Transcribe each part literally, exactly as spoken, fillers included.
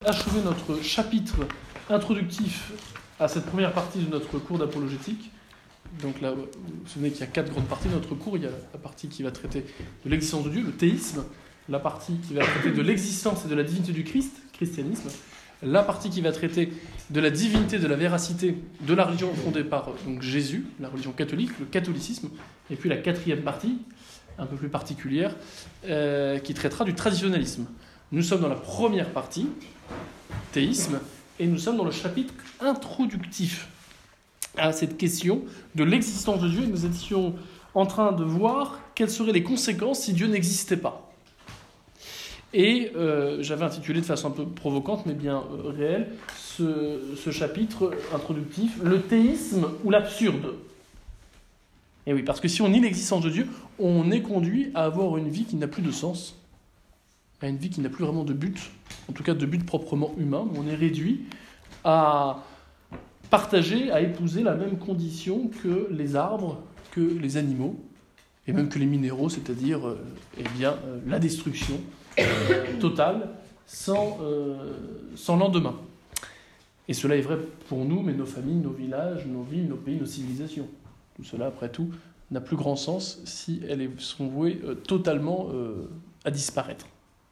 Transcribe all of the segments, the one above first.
achevé notre chapitre introductif à cette première partie de notre cours d'apologétique. Donc là, vous vous souvenez qu'il y a quatre grandes parties de notre cours. Il y a la partie qui va traiter de l'existence de Dieu, le théisme, la partie qui va traiter de l'existence et de la divinité du Christ, christianisme, la partie qui va traiter de la divinité, de la véracité de la religion fondée par donc, Jésus, la religion catholique, le catholicisme, et puis la quatrième partie, un peu plus particulière, euh, qui traitera du traditionnalisme. Nous sommes dans la première partie, théisme, et nous sommes dans le chapitre introductif à cette question de l'existence de Dieu, et nous étions en train de voir quelles seraient les conséquences si Dieu n'existait pas. Et euh, j'avais intitulé de façon un peu provocante, mais bien euh, réelle, ce, ce chapitre introductif, le théisme ou l'absurde. Et oui, parce que si on nie l'existence de Dieu, on est conduit à avoir une vie qui n'a plus de sens, à une vie qui n'a plus vraiment de but, en tout cas de but proprement humain. On est réduit à partager, à épouser la même condition que les arbres, que les animaux, et même que les minéraux, c'est-à-dire euh, eh bien, euh, la destruction euh, totale, sans, euh, sans lendemain. Et cela est vrai pour nous, mais nos familles, nos villages, nos villes, nos pays, nos civilisations. Tout cela, après tout, n'a plus grand sens si elles sont vouées euh, totalement euh, à disparaître.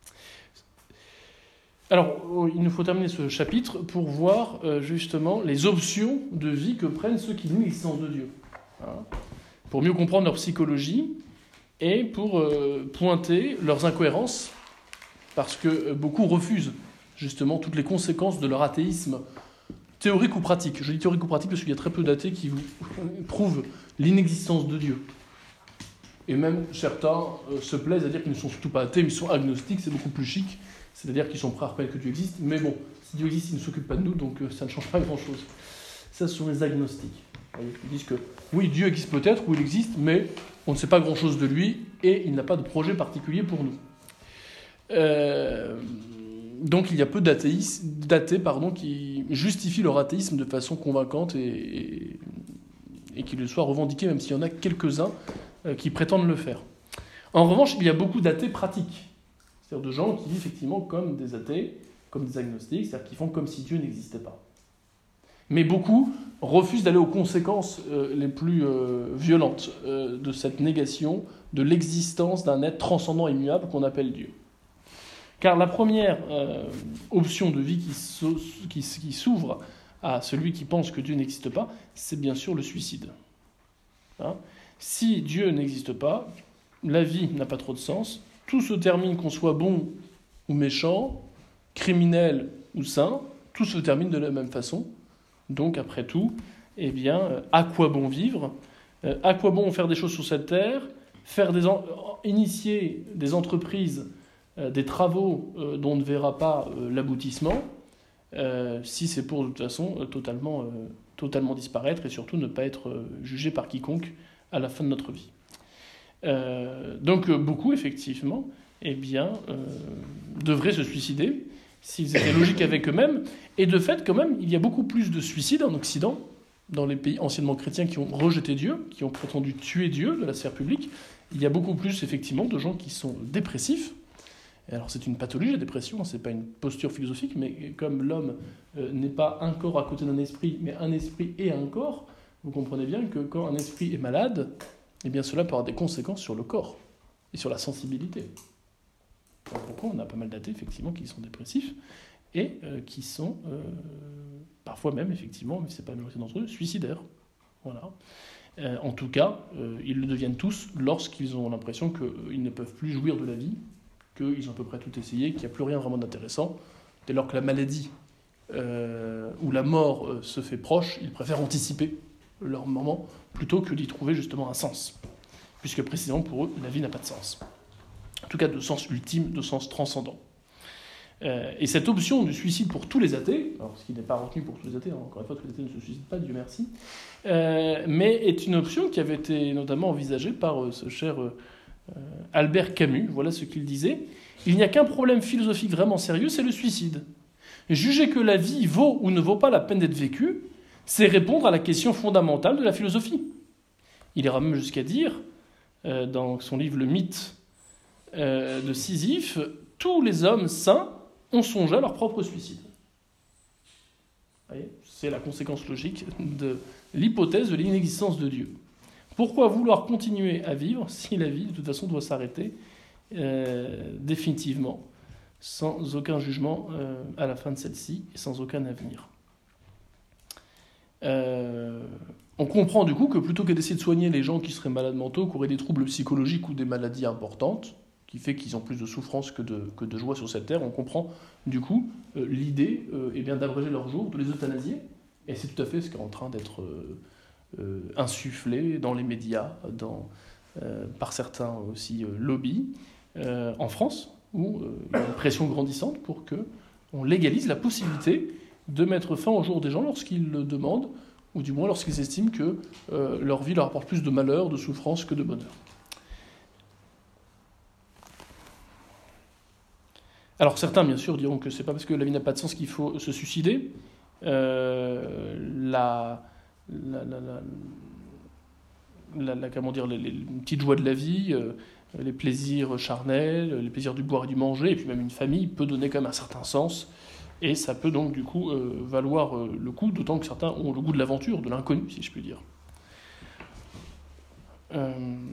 Alors, il nous faut terminer ce chapitre pour voir euh, justement les options de vie que prennent ceux qui nient l'existence de Dieu. Hein, pour mieux comprendre leur psychologie et pour euh, pointer leurs incohérences, parce que euh, beaucoup refusent justement toutes les conséquences de leur athéisme théorique ou pratique. Je dis théorique ou pratique parce qu'il y a très peu d'athées qui vous prouvent l'inexistence de Dieu. Et même certains euh, se plaisent à dire qu'ils ne sont surtout pas athées, mais ils sont agnostiques, c'est beaucoup plus chic. C'est-à-dire qu'ils sont prêts à reconnaître que Dieu existe, mais bon, si Dieu existe, il ne s'occupe pas de nous, donc euh, ça ne change pas grand-chose. Ça, ce sont les agnostiques. Ils disent que oui, Dieu existe peut-être, ou il existe, mais on ne sait pas grand-chose de lui, et il n'a pas de projet particulier pour nous. Euh, donc il y a peu d'athéistes, d'athées pardon, qui justifient leur athéisme de façon convaincante et, et, et qui le soient revendiqués, même s'il y en a quelques-uns euh, qui prétendent le faire. En revanche, il y a beaucoup d'athées pratiques. C'est-à-dire de gens qui vivent effectivement comme des athées, comme des agnostiques, c'est-à-dire qui font comme si Dieu n'existait pas. Mais beaucoup refusent d'aller aux conséquences euh, les plus euh, violentes euh, de cette négation de l'existence d'un être transcendant et immuable qu'on appelle Dieu. Car la première euh, option de vie qui, so- qui, qui s'ouvre à celui qui pense que Dieu n'existe pas, c'est bien sûr le suicide. Hein ? Si Dieu n'existe pas, la vie n'a pas trop de sens. Tout se termine, qu'on soit bon ou méchant, criminel ou saint, tout se termine de la même façon. Donc, après tout, eh bien, à quoi bon vivre ? À quoi bon faire des choses sur cette terre ? Faire des en... Initier des entreprises, euh, des travaux euh, dont on ne verra pas euh, l'aboutissement, euh, si c'est pour, de toute façon, euh, totalement, euh, totalement disparaître et surtout ne pas être euh, jugé par quiconque à la fin de notre vie. Euh, donc beaucoup, effectivement, eh bien, euh, devraient se suicider s'ils étaient logiques avec eux-mêmes. Et de fait, quand même, il y a beaucoup plus de suicides en Occident, dans les pays anciennement chrétiens qui ont rejeté Dieu, qui ont prétendu tuer Dieu de la sphère publique. Il y a beaucoup plus, effectivement, de gens qui sont dépressifs. Et alors, c'est une pathologie, la dépression, c'est pas une posture philosophique, mais comme l'homme euh, n'est pas un corps à côté d'un esprit, mais un esprit et un corps, vous comprenez bien que quand un esprit est malade, eh bien cela peut avoir des conséquences sur le corps et sur la sensibilité. Alors pourquoi on a pas mal d'athées, effectivement, qui sont dépressifs et euh, qui sont euh, parfois même, effectivement, mais ce n'est pas la majorité d'entre eux, suicidaires. Voilà. Euh, en tout cas, euh, ils le deviennent tous lorsqu'ils ont l'impression qu'ils ne peuvent plus jouir de la vie, qu'ils ont à peu près tout essayé, qu'il n'y a plus rien vraiment d'intéressant. Dès lors que la maladie euh, ou la mort euh, se fait proche, ils préfèrent anticiper leur moment, plutôt que d'y trouver justement un sens. Puisque précisément pour eux, la vie n'a pas de sens. En tout cas, de sens ultime, de sens transcendant. Euh, et cette option du suicide pour tous les athées, alors ce qui n'est pas retenu pour tous les athées, hein, encore une fois, tous les athées ne se suicident pas, Dieu merci, euh, mais est une option qui avait été notamment envisagée par euh, ce cher euh, Albert Camus. Voilà ce qu'il disait. « Il n'y a qu'un problème philosophique vraiment sérieux, c'est le suicide. Juger que la vie vaut ou ne vaut pas la peine d'être vécue, c'est répondre à la question fondamentale de la philosophie. » Il ira même jusqu'à dire, euh, dans son livre « Le mythe euh, de Sisyphe », tous les hommes sains ont songé à leur propre suicide. Vous voyez, c'est la conséquence logique de l'hypothèse de l'inexistence de Dieu. Pourquoi vouloir continuer à vivre si la vie, de toute façon, doit s'arrêter euh, définitivement, sans aucun jugement euh, à la fin de celle-ci et sans aucun avenir. Euh, on comprend du coup que plutôt que d'essayer de soigner les gens qui seraient malades mentaux, qui auraient des troubles psychologiques ou des maladies importantes, qui fait qu'ils ont plus de souffrance que de, que de joie sur cette terre, on comprend du coup euh, l'idée euh, eh bien, d'abréger leurs jours, de les euthanasier, et c'est tout à fait ce qui est en train d'être euh, euh, insufflé dans les médias, dans, euh, par certains aussi euh, lobbies, euh, en France, où euh, il y a une pression grandissante pour qu'on légalise la possibilité de mettre fin au jour des gens lorsqu'ils le demandent, ou du moins lorsqu'ils estiment que euh, leur vie leur apporte plus de malheur, de souffrance que de bonheur. Alors certains, bien sûr, diront que c'est pas parce que la vie n'a pas de sens qu'il faut se suicider. Euh, la, la, la, la, la, la, comment dire, les, les petites joies de la vie, euh, les plaisirs charnels, les plaisirs du boire et du manger, et puis même une famille peut donner quand même un certain sens. Et ça peut donc du coup euh, valoir euh, le coup, d'autant que certains ont le goût de l'aventure, de l'inconnu, si je puis dire. Euh...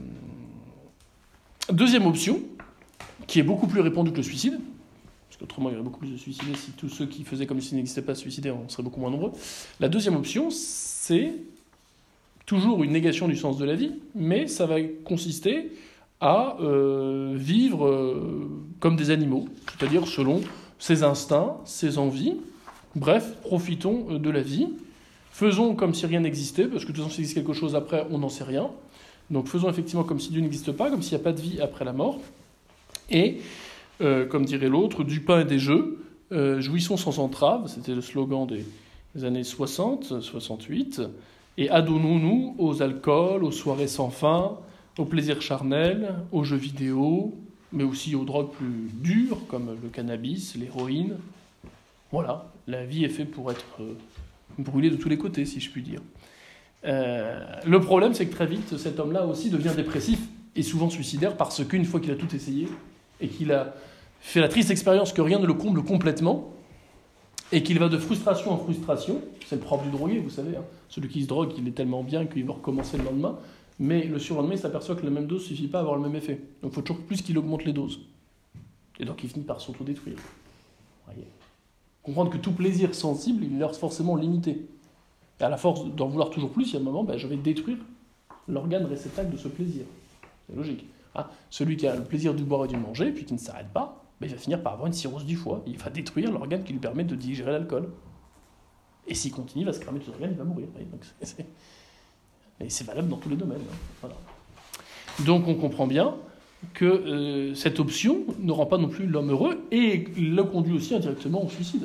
Deuxième option, qui est beaucoup plus répandue que le suicide, parce qu'autrement il y aurait beaucoup plus de suicidés si tous ceux qui faisaient comme s'il n'existait pas se suicidaient, on serait beaucoup moins nombreux. La deuxième option, c'est toujours une négation du sens de la vie, mais ça va consister à euh, vivre euh, comme des animaux, c'est-à-dire selon ses instincts, ses envies. Bref, profitons de la vie. Faisons comme si rien n'existait, parce que de toute façon, s'il existe quelque chose après, on n'en sait rien. Donc faisons effectivement comme si Dieu n'existe pas, comme s'il n'y a pas de vie après la mort. Et, euh, comme dirait l'autre, du pain et des jeux, euh, jouissons sans entrave, c'était le slogan des, des années soixante, soixante-huit, et adonnons-nous aux alcools, aux soirées sans fin, aux plaisirs charnels, aux jeux vidéo, mais aussi aux drogues plus dures, comme le cannabis, l'héroïne. Voilà, la vie est faite pour être euh, brûlée de tous les côtés, si je puis dire. Euh, le problème, c'est que très vite, cet homme-là aussi devient dépressif, et souvent suicidaire, parce qu'une fois qu'il a tout essayé, et qu'il a fait la triste expérience que rien ne le comble complètement, et qu'il va de frustration en frustration, c'est le propre du drogué, vous savez, hein. Celui qui se drogue, il est tellement bien qu'il va recommencer le lendemain, mais le surlendemain, il s'aperçoit que la même dose ne suffit pas à avoir le même effet. Donc il faut toujours plus qu'il augmente les doses. Et donc il finit par s'autodétruire. Voyez. Comprendre que tout plaisir sensible, il est forcément limité. Et à la force d'en vouloir toujours plus, il y a un moment, ben, je vais détruire l'organe réceptacle de ce plaisir. C'est logique. Hein, celui qui a le plaisir du boire et du manger, puis qui ne s'arrête pas, ben, il va finir par avoir une cirrhose du foie. Il va détruire l'organe qui lui permet de digérer l'alcool. Et s'il continue, il va se cramer tout l'organe, il va mourir. Donc c'est, c'est... Et c'est valable dans tous les domaines. Hein. Voilà. Donc on comprend bien que euh, cette option ne rend pas non plus l'homme heureux et le conduit aussi indirectement au suicide.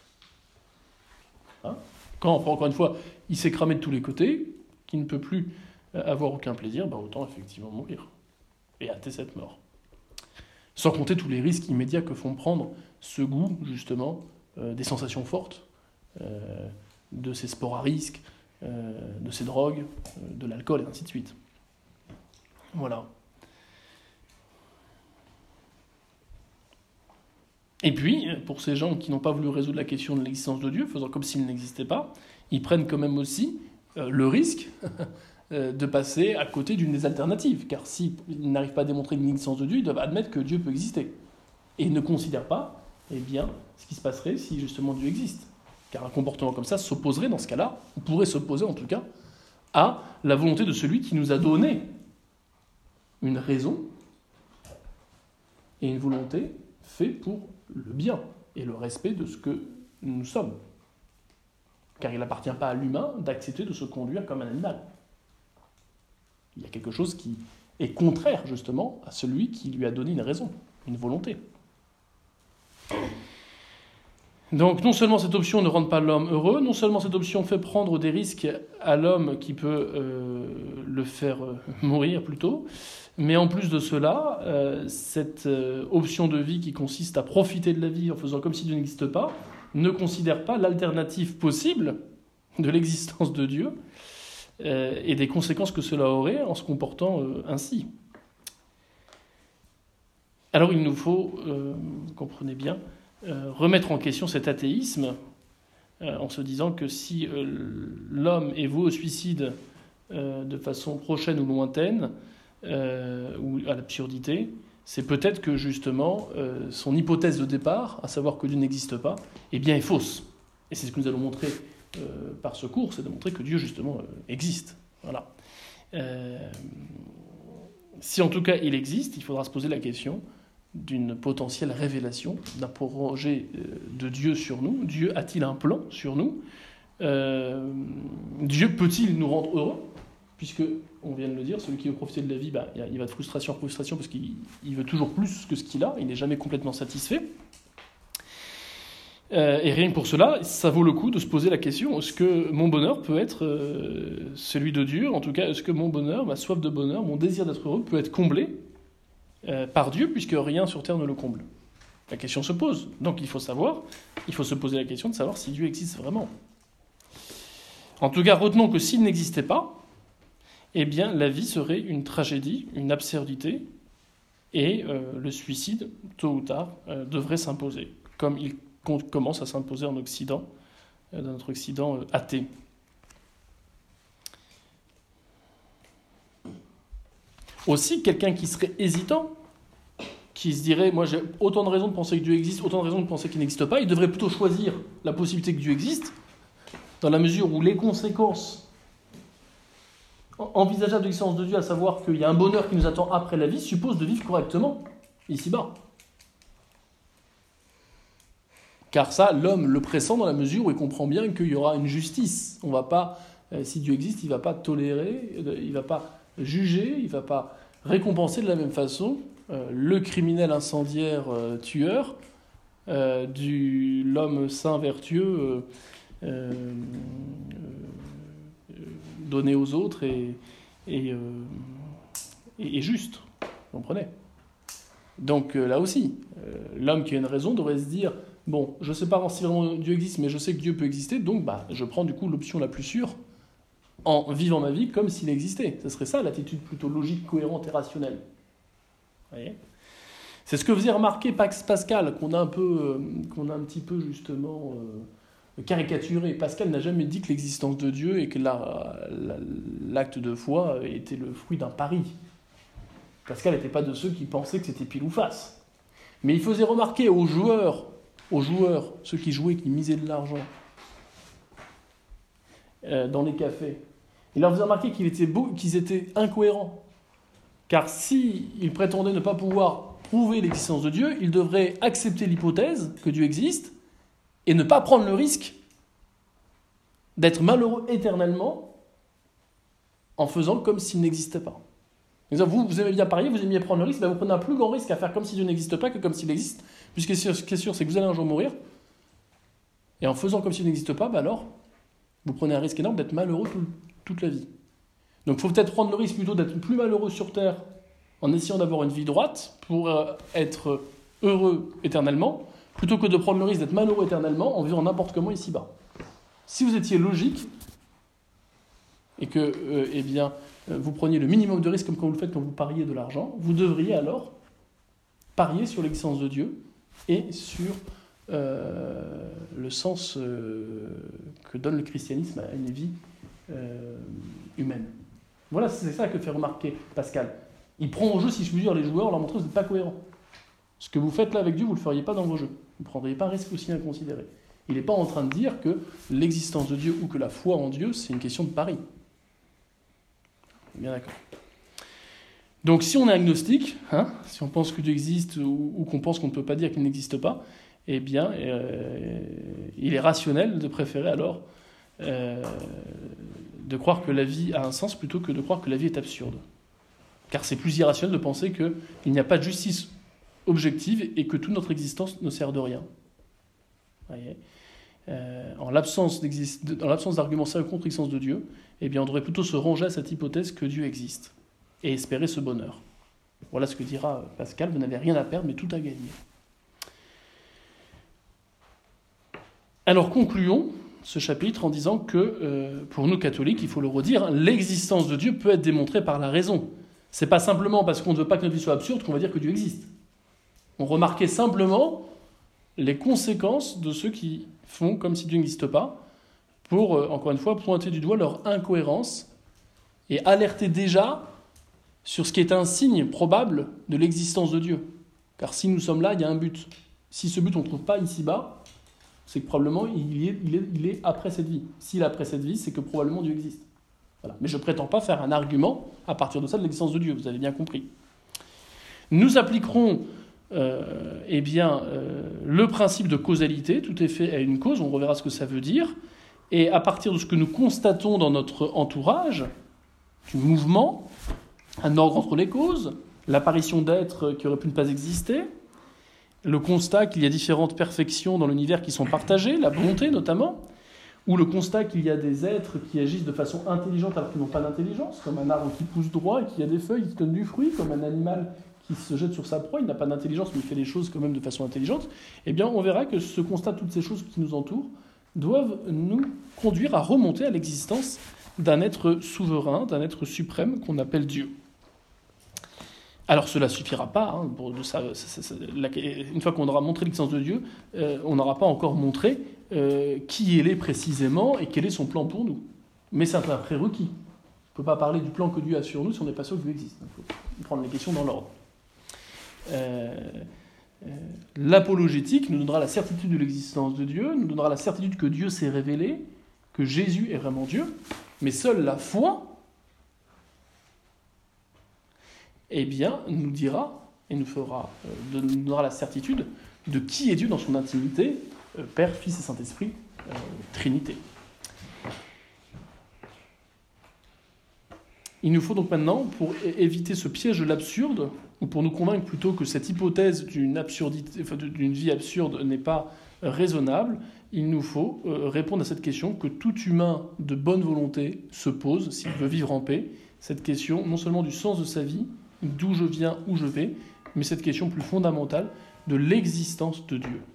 Hein, quand, encore une fois, il s'est cramé de tous les côtés, qu'il ne peut plus avoir aucun plaisir, ben autant effectivement mourir et hâter cette mort. Sans compter tous les risques immédiats que font prendre ce goût, justement, euh, des sensations fortes, euh, de ces sports à risque, euh, de ces drogues, euh, de l'alcool, et ainsi de suite. Voilà. Et puis, pour ces gens qui n'ont pas voulu résoudre la question de l'existence de Dieu, faisant comme s'il n'existait pas, ils prennent quand même aussi euh, le risque de passer à côté d'une des alternatives. Car s'ils n'arrivent pas à démontrer l'existence de Dieu, ils doivent admettre que Dieu peut exister. Et ils ne considèrent pas eh bien, ce qui se passerait si justement Dieu existe. Car un comportement comme ça s'opposerait dans ce cas-là, on pourrait s'opposer en tout cas, à la volonté de celui qui nous a donné une raison et une volonté faite pour le bien et le respect de ce que nous sommes. Car il n'appartient pas à l'humain d'accepter de se conduire comme un animal. Il y a quelque chose qui est contraire, justement, à celui qui lui a donné une raison, une volonté. Donc, non seulement cette option ne rend pas l'homme heureux, non seulement cette option fait prendre des risques à l'homme qui peut euh, le faire euh, mourir plutôt, mais en plus de cela, euh, cette euh, option de vie qui consiste à profiter de la vie en faisant comme si Dieu n'existe pas, ne considère pas l'alternative possible de l'existence de Dieu, Euh, et des conséquences que cela aurait en se comportant euh, ainsi. Alors il nous faut, euh, vous comprenez bien, euh, remettre en question cet athéisme euh, en se disant que si euh, l'homme est voué au suicide euh, de façon prochaine ou lointaine, euh, ou à l'absurdité, c'est peut-être que justement euh, son hypothèse de départ, à savoir que Dieu n'existe pas, eh bien est fausse. Et c'est ce que nous allons montrer euh, par ce cours, c'est de montrer que Dieu justement euh, existe. Voilà. Euh, si en tout cas il existe, il faudra se poser la question d'une potentielle révélation, d'un projet de Dieu sur nous. Dieu a-t-il un plan sur nous ? euh, Dieu peut-il nous rendre heureux ? Puisque, on vient de le dire, celui qui veut profiter de la vie, bah, il va de frustration en frustration parce qu'il il veut toujours plus que ce qu'il a, il n'est jamais complètement satisfait. Euh, et rien que pour cela, ça vaut le coup de se poser la question, est-ce que mon bonheur peut être euh, celui de Dieu ? En tout cas, est-ce que mon bonheur, ma soif de bonheur, mon désir d'être heureux peut être comblé euh, par Dieu, puisque rien sur terre ne le comble ? La question se pose. Donc il faut savoir, il faut se poser la question de savoir si Dieu existe vraiment. En tout cas, retenons que s'il n'existait pas, eh bien la vie serait une tragédie, une absurdité, et euh, le suicide, tôt ou tard, euh, devrait s'imposer, comme il commence à s'imposer en Occident, dans notre Occident athée. Aussi, quelqu'un qui serait hésitant, qui se dirait, moi j'ai autant de raisons de penser que Dieu existe, autant de raisons de penser qu'il n'existe pas, il devrait plutôt choisir la possibilité que Dieu existe, dans la mesure où les conséquences envisageables de l'existence de Dieu, à savoir qu'il y a un bonheur qui nous attend après la vie, suppose de vivre correctement, ici-bas. Car ça, l'homme le pressent dans la mesure où il comprend bien qu'il y aura une justice. On va pas, euh, si Dieu existe, il ne va pas tolérer, il ne va pas juger, il ne va pas récompenser de la même façon euh, le criminel incendiaire euh, tueur euh, du l'homme saint vertueux euh, euh, euh, donné aux autres et, et, euh, et, et juste. Vous comprenez ? Donc euh, là aussi, euh, l'homme qui a une raison devrait se dire bon, je ne sais pas si vraiment Dieu existe, mais je sais que Dieu peut exister, donc bah, je prends du coup l'option la plus sûre en vivant ma vie comme s'il existait. Ce serait ça l'attitude plutôt logique, cohérente et rationnelle. Vous voyez ? C'est ce que faisait remarquer Pascal, qu'on a un, peu, euh, qu'on a un petit peu justement euh, caricaturé. Pascal n'a jamais dit que l'existence de Dieu et que la, la, l'acte de foi était le fruit d'un pari. Pascal n'était pas de ceux qui pensaient que c'était pile ou face. Mais il faisait remarquer aux joueurs, aux joueurs, ceux qui jouaient, qui misaient de l'argent euh, dans les cafés, il leur faisait remarquer qu'ils étaient, beau, qu'ils étaient incohérents. Car s'ils prétendaient ne pas pouvoir prouver l'existence de Dieu, ils devraient accepter l'hypothèse que Dieu existe et ne pas prendre le risque d'être malheureux éternellement en faisant comme s'il n'existait pas. Vous, vous aimez bien parier, vous aimez bien prendre le risque, ben vous prenez un plus grand risque à faire comme si Dieu n'existe pas que comme s'il existe, puisque ce qui est sûr, c'est que vous allez un jour mourir, et en faisant comme s'il n'existe pas, ben alors, vous prenez un risque énorme d'être malheureux tout, toute la vie. Donc il faut peut-être prendre le risque plutôt d'être plus malheureux sur Terre, en essayant d'avoir une vie droite, pour euh, être heureux éternellement, plutôt que de prendre le risque d'être malheureux éternellement en vivant n'importe comment ici-bas. Si vous étiez logique, et que, euh, eh bien, vous preniez le minimum de risque comme quand vous le faites quand vous pariez de l'argent, vous devriez alors parier sur l'existence de Dieu et sur euh, le sens euh, que donne le christianisme à une vie euh, humaine. Voilà, c'est ça que fait remarquer Pascal. Il prend au jeu, si je puis dire, les joueurs en leur montrant que vous n'êtes pas cohérents. Ce que vous faites là avec Dieu, vous ne le feriez pas dans vos jeux. Vous ne prendriez pas un risque aussi inconsidéré. Il n'est pas en train de dire que l'existence de Dieu ou que la foi en Dieu, c'est une question de pari. Bien d'accord. Donc si on est agnostique, hein, si on pense que Dieu existe ou, ou qu'on pense qu'on ne peut pas dire qu'il n'existe pas, eh bien, euh, il est rationnel de préférer alors euh, de croire que la vie a un sens plutôt que de croire que la vie est absurde. Car c'est plus irrationnel de penser qu'il n'y a pas de justice objective et que toute notre existence ne sert de rien. Vous voyez ? Euh, en l'absence en l'absence d'arguments sérieux contre l'existence de Dieu, eh bien, on devrait plutôt se ranger à cette hypothèse que Dieu existe et espérer ce bonheur. Voilà ce que dira Pascal, vous n'avez rien à perdre, mais tout à gagner. Alors concluons ce chapitre en disant que, euh, pour nous catholiques, il faut le redire, l'existence de Dieu peut être démontrée par la raison. C'est pas simplement parce qu'on ne veut pas que notre vie soit absurde qu'on va dire que Dieu existe. On remarquait simplement les conséquences de ceux qui font comme si Dieu n'existe pas, pour, euh, encore une fois, pointer du doigt leur incohérence et alerter déjà sur ce qui est un signe probable de l'existence de Dieu. Car si nous sommes là, il y a un but. Si ce but on ne trouve pas ici-bas, c'est que probablement il est, il, est, il est après cette vie. S'il est après cette vie, c'est que probablement Dieu existe. Voilà. Mais je ne prétends pas faire un argument à partir de ça de l'existence de Dieu, vous avez bien compris. Nous appliquerons euh, eh bien, euh, le principe de causalité, tout effet a une cause, on reverra ce que ça veut dire, et à partir de ce que nous constatons dans notre entourage, du mouvement, un ordre entre les causes, l'apparition d'êtres qui auraient pu ne pas exister, le constat qu'il y a différentes perfections dans l'univers qui sont partagées, la bonté notamment, ou le constat qu'il y a des êtres qui agissent de façon intelligente alors qu'ils n'ont pas d'intelligence, comme un arbre qui pousse droit et qui a des feuilles qui donnent du fruit, comme un animal qui se jette sur sa proie, il n'a pas d'intelligence mais il fait les choses quand même de façon intelligente, eh bien on verra que ce constat, toutes ces choses qui nous entourent, doivent nous conduire à remonter à l'existence d'un être souverain, d'un être suprême qu'on appelle Dieu. Alors cela ne suffira pas. Hein, pour de ça, ça, ça, ça, la, une fois qu'on aura montré l'existence de Dieu, euh, on n'aura pas encore montré euh, qui il est précisément et quel est son plan pour nous. Mais c'est un prérequis. On ne peut pas parler du plan que Dieu a sur nous si on n'est pas sûr que Dieu existe. Il faut prendre les questions dans l'ordre. Euh, euh, l'apologétique nous donnera la certitude de l'existence de Dieu, nous donnera la certitude que Dieu s'est révélé, que Jésus est vraiment Dieu, mais seule la foi eh bien, nous dira et nous fera, euh, nous donnera la certitude de qui est Dieu dans son intimité, euh, Père, Fils et Saint-Esprit, euh, Trinité. Il nous faut donc maintenant, pour é- éviter ce piège de l'absurde, ou pour nous convaincre plutôt que cette hypothèse d'une absurdité, enfin, d'une vie absurde n'est pas raisonnable, il nous faut euh, répondre à cette question que tout humain de bonne volonté se pose s'il veut vivre en paix. Cette question, non seulement du sens de sa vie, d'où je viens, où je vais, mais cette question plus fondamentale de l'existence de Dieu.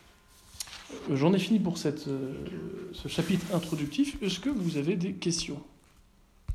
J'en ai fini pour cette, euh, ce chapitre introductif. Est-ce que vous avez des questions ?